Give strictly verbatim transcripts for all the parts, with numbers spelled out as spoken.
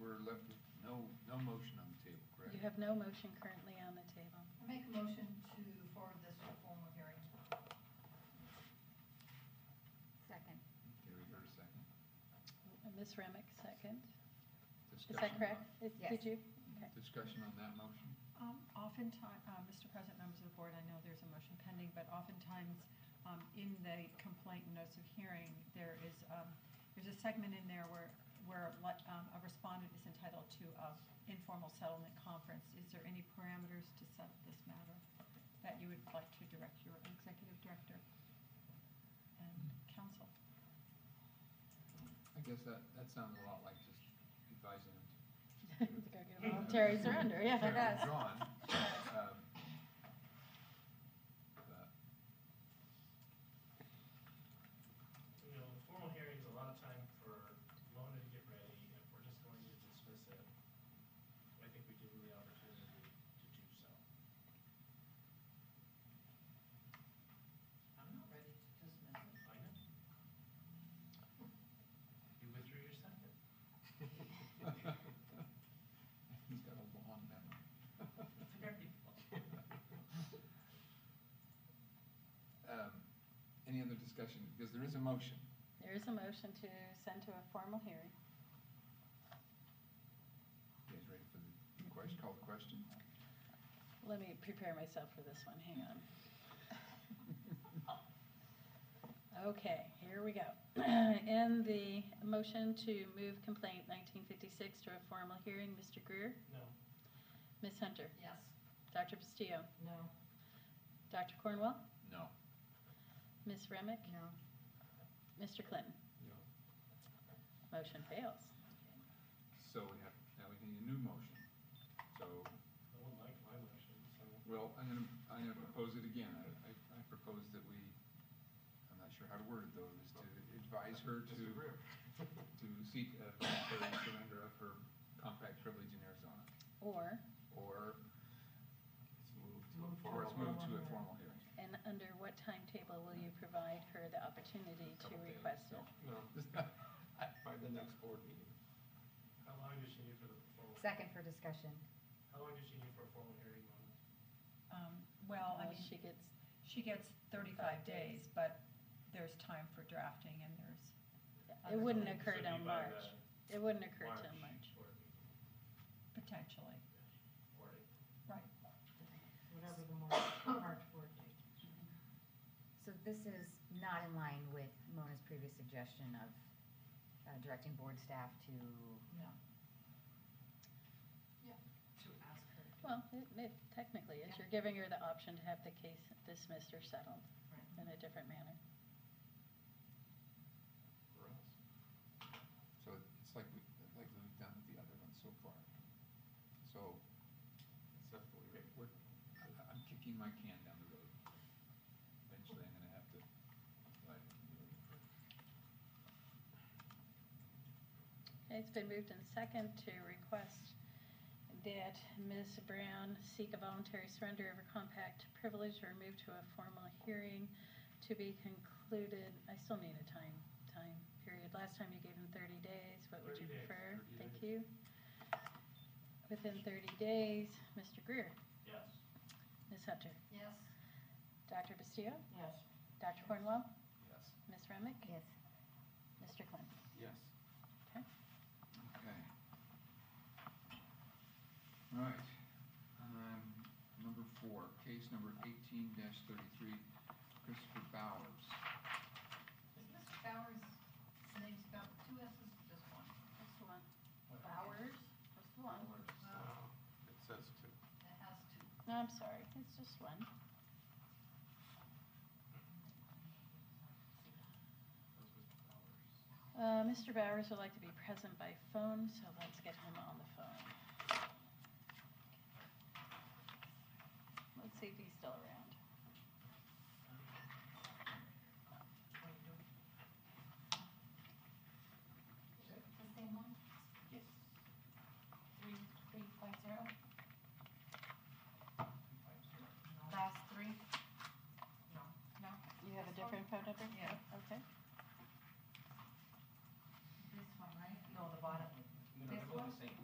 we're left with no, no motion on the table, correct? You have no motion currently on the table. I make a motion to forward this to formal hearing. Second. Okay, we heard a second. Miz Remick, second. Is that Discussion correct? on- Is- Yes. Did you? Okay. Discussion on that motion? Um, Oftentimes, uh, Mister President, members of the board, I know there's a motion pending, but oftentimes um, in the complaint and notice of hearing, there is, um, there's a segment in there where, where like, um, a respondent is entitled to an informal settlement conference. Is there any parameters to settle this matter that you would like to direct your executive director and counsel? I guess that, that sounds a lot like just advising them Go get a voluntary surrender, to. yeah. Sure, It does. withdrawn. Um, but You know, formal hearing is a lot of time for Mona to get ready. If we're just going to dismiss it, I think we give them the opportunity to do so. I'm not ready to dismiss it. I know. You withdrew your second. He's got a long memory. Very well. Um, Any other discussion? Because there is a motion. There is a motion to send to a formal hearing. You guys ready for the question, call the question? Let me prepare myself for this one, hang on. Okay, here we go. In the motion to move complaint nineteen fifty-six to a formal hearing, Mister Greer, No. Miz Hunter, Yes. Doctor Castillo, No. Doctor Cornwell, No. Miz Remick, No. Mister Clinton. No. Motion fails. So we have, now we need a new motion. So, No one liked my motion, so. well, I'm gonna, I'm gonna propose it again. I, I I propose that we, I'm not sure how to word it though, is to advise her to, to seek a voluntary surrender of her compact privilege in Arizona. Or, Or, Move to or a it's moved to a formal formal hearing. and under what timetable will you provide her the opportunity to Couple days. request it? No, By the next board meeting. How long does she need for the formal? Second for discussion. How long does she need for a formal hearing, Mona? Um, Well, I Well, mean, she gets, she gets thirty-five days, but there's time for drafting and there's. it wouldn't So occur it'd till be by March. the It wouldn't occur till March. board meeting, Potentially, or April. right. Whatever the March, March board date. So this is not in line with Mona's previous suggestion of uh, directing board staff to, No. Yeah, to ask her. to- Well, it, it technically is. You're giving her the option to have the case dismissed or settled Right. in a different manner. For us. So it's like, we like we've done with the other ones so far. So, Except for we we're, I- I'm kicking my can down the road. Eventually, I'm gonna have to, like, Okay, it's been moved in second to request that Miz Brown seek a voluntary surrender of her compact privilege or move to a formal hearing to be concluded. I still need a time, time period. Last time you gave him thirty days. What would you thirty days, prefer? thirty Thank days. you. Within thirty days, Mister Greer, Yes. Miz Hunter, Yes. Doctor Castillo, Yes. Doctor Cornwell, yes. Miz Remick, yes. Mister Clinton. Yes. Okay. Okay. All right. Um, number four, case number eighteen thirty-three, Christopher Bowers. Is Mister Bowers' name spelled with two S's or just one? Just the one. Bowers, just the one. Well, It says two. it has two. No, I'm sorry, it's just one. That's Mister Powers. Uh, Mister Bowers would like to be present by phone, so let's get him on the phone. Let's see if he's still around. Is it the same one? Yes. Three, three, five, zero? Last three? No. No? You have a different phone number? Yeah. Okay. This one, right? No, the bottom. No, This they're both one? the same.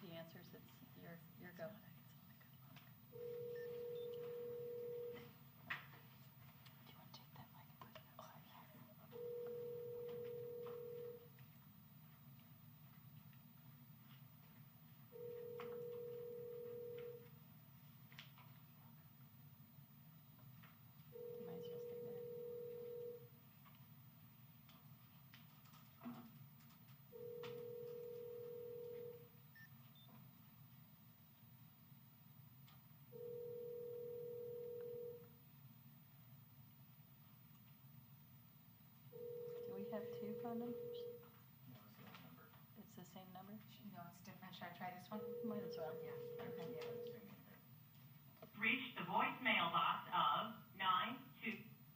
he answers, it's your, your go. You might as well stay there. Do we have two phone numbers? No, it's the old number. It's the same number? No, it's different. Should I try this one? Might as well. Yeah. Okay. Reached the voicemail box of nine two.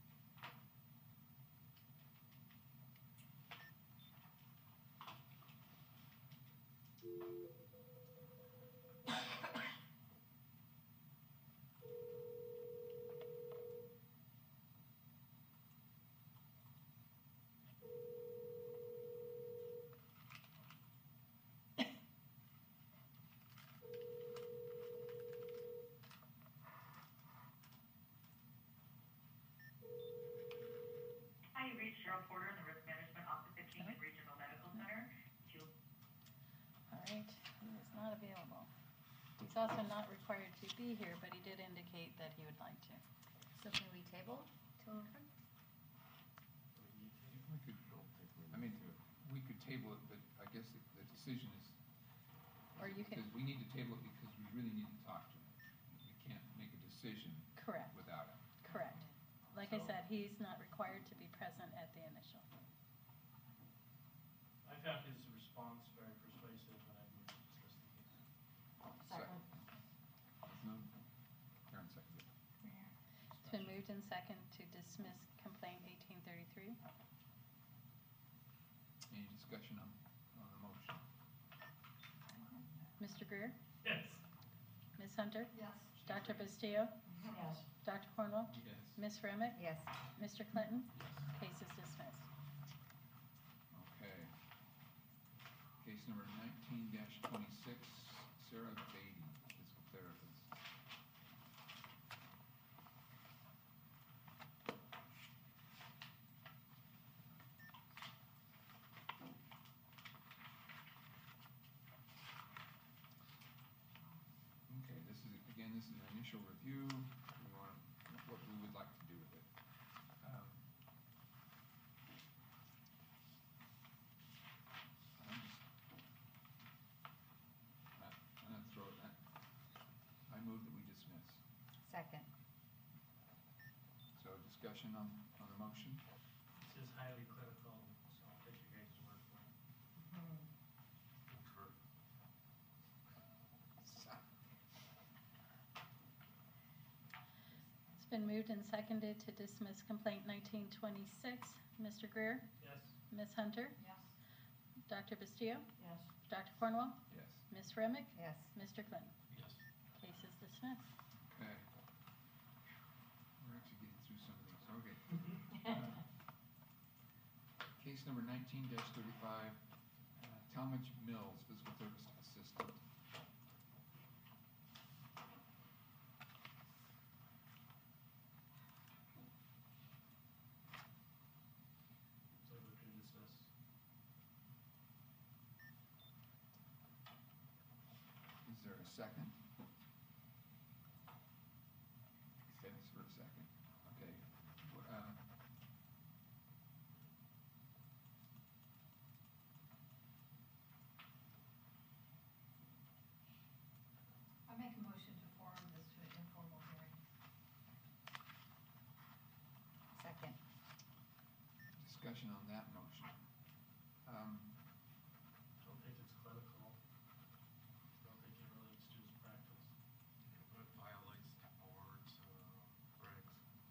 Hi, you reached Cheryl Porter in the Risk Management Office at Kingman Regional Medical Center. To All right, he is not available. He's also not required to be here, but he did indicate that he would like to. So can we table till? We could, I mean, we could table it, but I guess the the decision is, Or you can, because we need to table it because we really need to talk to him. We can't make a decision correct, without him. correct. Like I said, he's not required to be present at the initial. I found his response very persuasive when I moved to discuss the case. Second. No, Karen seconded. It's been moved in second to dismiss complaint eighteen thirty-three. Any discussion on, on the motion? Mister Greer, Yes. Miz Hunter, Yes. Doctor Bastillo, Yes. Doctor Cornwell, Yes. Miz Remick, Yes. Mister Clinton. Case is dismissed. Okay. Case number nineteen twenty-six, Sarah Beatty, physical therapist. Okay, this is, again, this is an initial review. We want, what we would like to do with it. Um, I'm just- I- I'm gonna throw it, I- I move that we dismiss. Second. So discussion on, on the motion? This is highly clinical, so I'll take your guys' word for it. It's been moved and seconded to dismiss complaint nineteen twenty-six. Mister Greer, Yes? Miz Hunter, Yes. Doctor Bastillo, Yes. Doctor Cornwell, Yes. Miz Remick, Yes. Mister Clinton. Yes. Case is dismissed. Okay. We're actually getting through some of these, okay. Uh, Case number nineteen thirty-five, uh, Talmadge Mills, physical therapist assistant. So we can dismiss. Is there a second? Dennis for a second. Okay. Wh- uh, I make a motion to forward this to an informal hearing. Second. Discussion on that motion. Um, Don't think it's clinical. Don't think it relates to his practice. It violates the board's, uh, regs.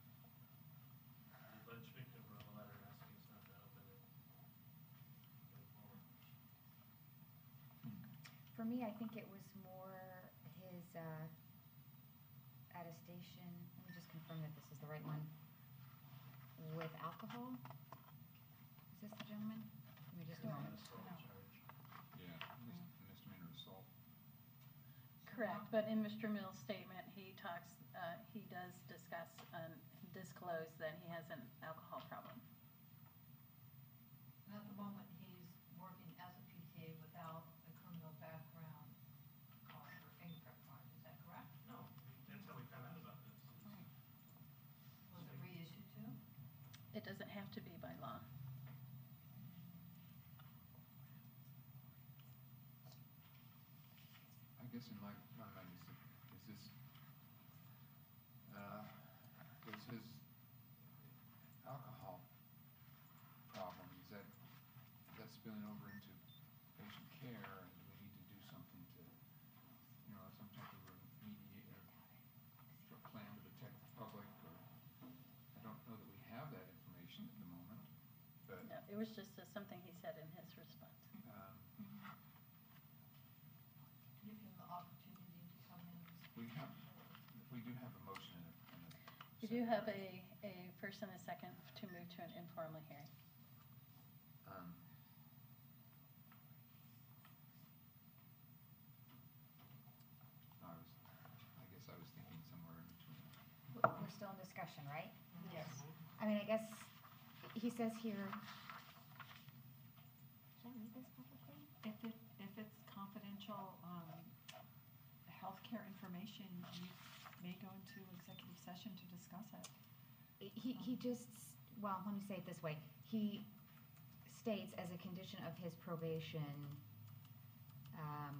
The alleged victim wrote a letter asking us not to open it. Going forward. hmm. For me, I think it was more his uh, attestation, let me just confirm that this is the right one, with alcohol? Is this the gentleman? Give me just a No. moment. Assault No. charge. Yeah, mis- misdemeanor assault. Correct, but in Mister Mill's statement, he talks, uh, he does discuss, um, disclose that he has an alcohol problem. And at the moment, he's working as a P T A without a criminal background card or fingerprint card, is that correct? No, that's how we found out about this. Was it reissued too? It doesn't have to be by law. I guess in my, my mind is, that- is this, uh, is his alcohol problem, is that, is that spilling over into patient care, and do we need to do something to, you know, some type of remediate, or a plan to protect the public, or, I don't know that we have that information at the moment, but, No, it was just uh, something he said in his response. um, Give him the opportunity to come in and speak. we have, we do have a motion and a, and a. You do second. have a, a first and a second to move to an informal hearing. Um, I was, I guess I was thinking somewhere in between. We're we're still in discussion, right? Yes. I mean, I guess, he says here, should I read this publicly? If it, if it's confidential, um, healthcare information, you may go into executive session to discuss it. He, he just, well, let me say it this way. He states as a condition of his probation, um,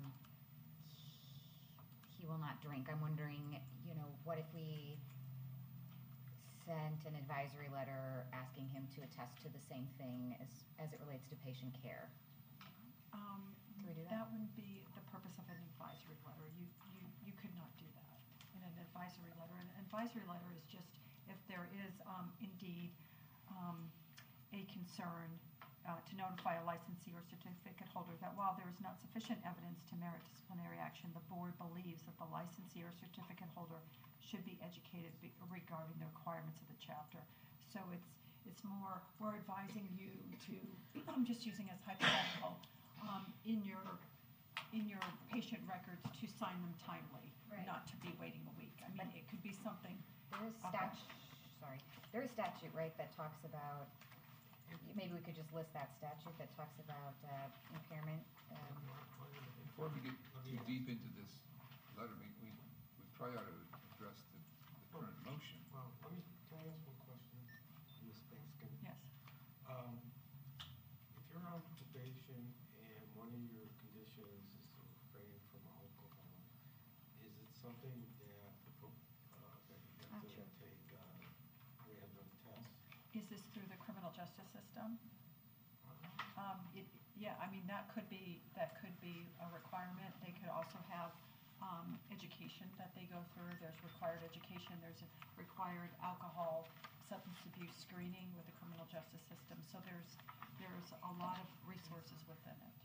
he will not drink. I'm wondering, you know, what if we sent an advisory letter asking him to attest to the same thing as, as it relates to patient care? Um, Can we do that? That wouldn't be the purpose of an advisory letter. You, you, you could not do that in an advisory letter. An advisory letter is just if there is, um, indeed, um, a concern, uh, to notify a licensee or certificate holder that while there is not sufficient evidence to merit disciplinary action, the board believes that the licensee or certificate holder should be educated be- regarding the requirements of the chapter. So it's, it's more, we're advising you to, I'm just using as hypothetical, um, in your, in your patient records to sign them timely, Right. not to be waiting a week. I mean, it could be something, There is Okay. statute, sorry, there is statute, right, that talks about, maybe we could just list that statute that talks about uh, impairment. um, Before we get too deep into this letter, we, we, we probably ought to address the, the current motion. Well, let me, can I ask one question, Miz Baskin? yes. Um, if you're on probation and one of your conditions is to refrain from alcohol, is it something that, the pro- uh, that you have Ah, to true. take, uh, random tests? Is this through the criminal justice system? Um, it, yeah, I mean, that could be, that could be a requirement. They could also have, um, education that they go through. There's required education, there's a required alcohol, substance abuse screening with the criminal justice system. So there's, there's a lot of resources within it.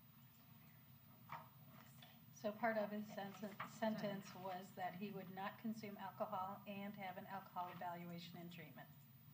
So part of his sentence, sentence was that he would not consume alcohol and have an alcohol evaluation and treatment.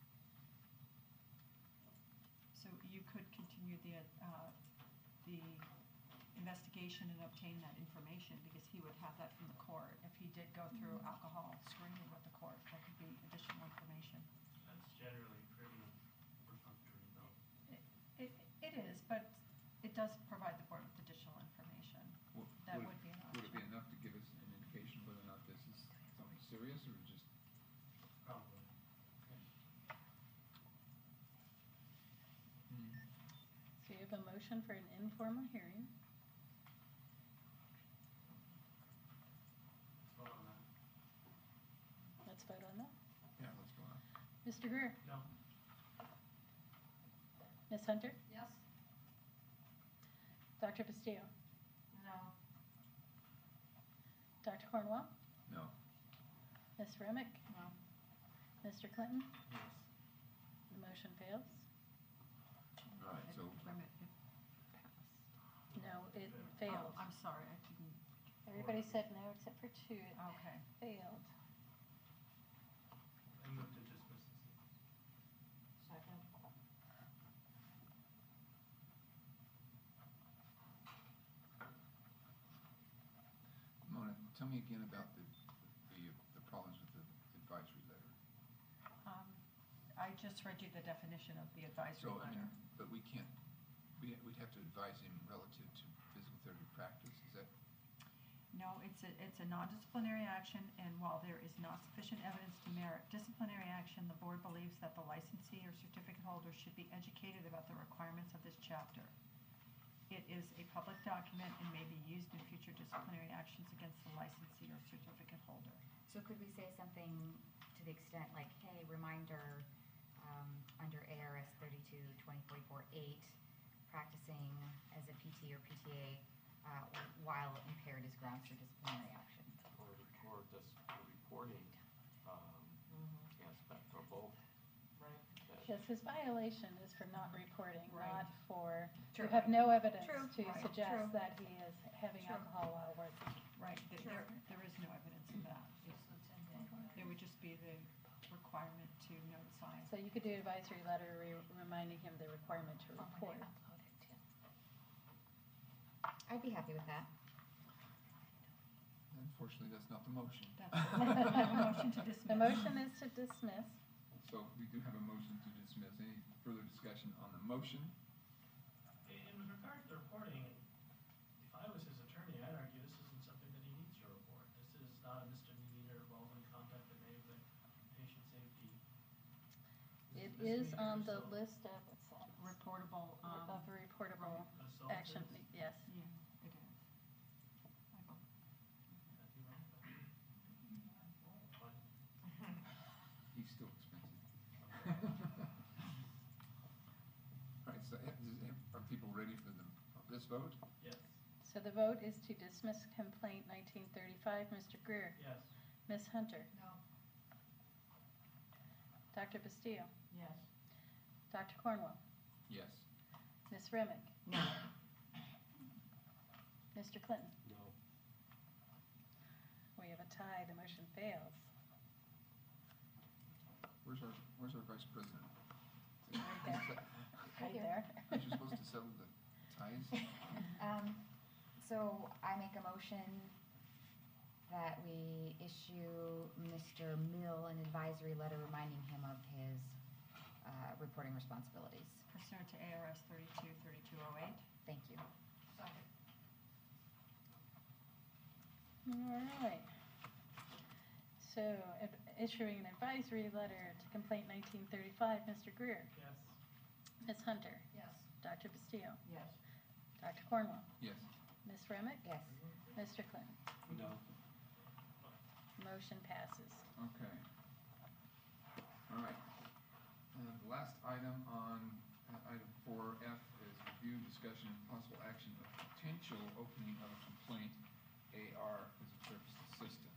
So you could continue the, uh, the investigation and obtain that information because he would have that from the court. If he did go through alcohol screening with the court, that could be additional information. That's generally pretty perfunctory though. It, it, it is, but it does provide the board with additional information. Would- That would- would be an Would it be option. enough to give us an indication whether or not this is something serious, or just, Probably. hmm, So you have a motion for an informal hearing. Vote on that. Let's vote on that. yeah, let's go on. Mister Greer? No. Miz Hunter? Yes? Doctor Castillo? No. Doctor Cornwell? No, Miz Remick? No. Mister Clinton? Yes. The motion fails. all right, so, Limit if passed. No, it Oh, failed. I'm sorry, I didn't, Everybody said no except for two. It okay. failed. I move to dismiss this. Second. Mona, tell me again about the, the, the problems with the advisory letter. Um, I just read you the definition of the advisory So, I letter. mean, but we can't, we, we'd have to advise him relative to physical therapy practice, is that? No, it's a, it's a non-disciplinary action, and while there is not sufficient evidence to merit disciplinary action, the board believes that the licensee or certificate holder should be educated about the requirements of this chapter. It is a public document and may be used in future disciplinary actions against the licensee or certificate holder. So could we say something to the extent like, hey, reminder, um, under A R S thirty-two twenty forty-four eight, practicing as a P T or P T A uh, while impaired is grounds for disciplinary action? Or, or just the reporting, um, aspect, or both. Right. Yes, his violation is for not reporting, Right. not for, you True. have no evidence True. to Right. suggest True. that he is having True. alcohol while working. Right, th- there, there is no evidence of that. Just the ten day. It would just be the requirement to notify. So you could do advisory letter re- reminding him the requirement to Oh, report. I'd be happy with that. Unfortunately, that's not the motion. That's, we have a motion to dismiss. The motion is to dismiss. So we do have a motion to dismiss. Any further discussion on the motion? In in regard to the reporting, if I was his attorney, I'd argue this isn't something that he needs to report. This is not a misdemeanor involving conduct that may affect patient safety. This It is misdemeanor, on the so- list of, what's that? Reportable, um. Of reportable Assault action, is- yes. Yeah, it is. I believe. That'd be wrong, but- Fine. He's still expensive. All right, so ha- does- ha- are people ready for the, this vote? Yes, So the vote is to dismiss complaint nineteen thirty-five. Mister Greer. yes. Miz Hunter. No. Doctor Bastillo. Yes. Doctor Cornwell. Yes. Miz Remick. No. Mister Clinton. No. We have a tie. The motion fails. Where's our, where's our vice president? Right there. Right there. Aren't you supposed to settle the ties? Um, so I make a motion that we issue Mister Mill an advisory letter reminding him of his, uh, reporting responsibilities. Pursuant to A R S thirty-two thirty-two oh eight. Thank you. Second. All right. So ad- issuing an advisory letter to complaint nineteen thirty-five. Mister Greer. Yes. Miz Hunter. Yes. Doctor Bastillo. Yes. Doctor Cornwell. Yes. Miz Remick. Yes. Mister Clinton. No. Motion passes. Okay. All right. Uh, the last item on, uh, item four F is review, discussion, and possible action of potential opening of a complaint, A R, physical therapist assistant.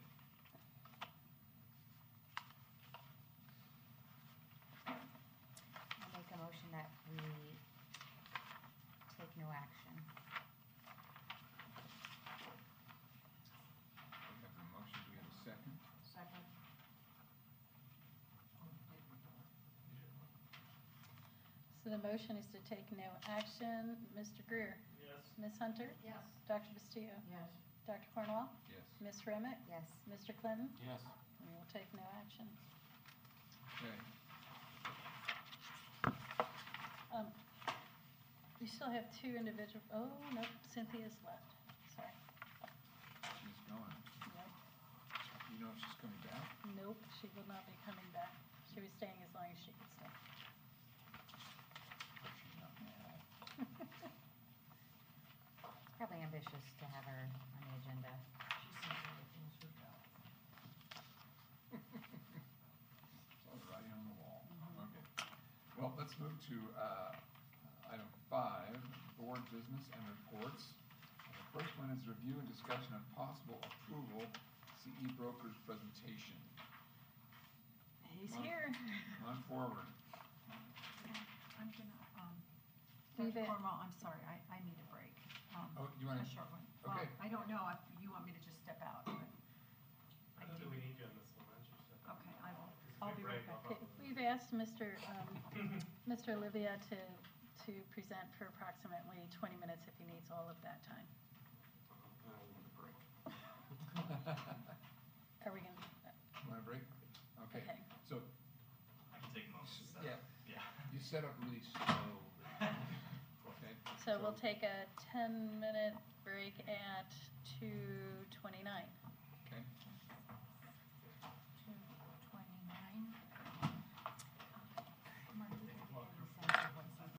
I'll make a motion that we take no action. We have a motion, do we have a second? Second. So the motion is to take no action. Mister Greer. Yes. Miz Hunter. Yes. Doctor Bastillo. Yes. Doctor Cornwell. Yes. Miz Remick. Yes. Mister Clinton. Yes. We will take no action. Okay. Um, You still have two individual, oh, nope, Cynthia's left. Sorry. She's gone. Nope. You know if she's coming back? Nope, she will not be coming back. She was staying as long as she could stay. She's not. It's probably ambitious to have her on the agenda. She seems everything's worked out. It's all writing on the wall. Okay. Well, let's move to uh, item five, board business and reports. The first one is review and discussion of possible approval, C E broker's presentation. He's Come on. here. Come on forward. I'm gonna, um, Leave Doctor it. Cornwell, I'm sorry, I, I need a break. Um, Oh, you wanna- A short one. Well, okay. I don't know if you want me to just step out, but, I don't think we need you on this one, why don't you step up? okay, I will. This is a I'll big be right break, back. I'll follow. We've asked Mister um, Mister Olivia to, to present for approximately twenty minutes if he needs all of that time. I need a break. Are we gonna, Want a break? Okay, okay. so, I can take a moment to set yeah, up. Yeah. you set up really slow. Okay? So we'll take a ten-minute break at two twenty-nine.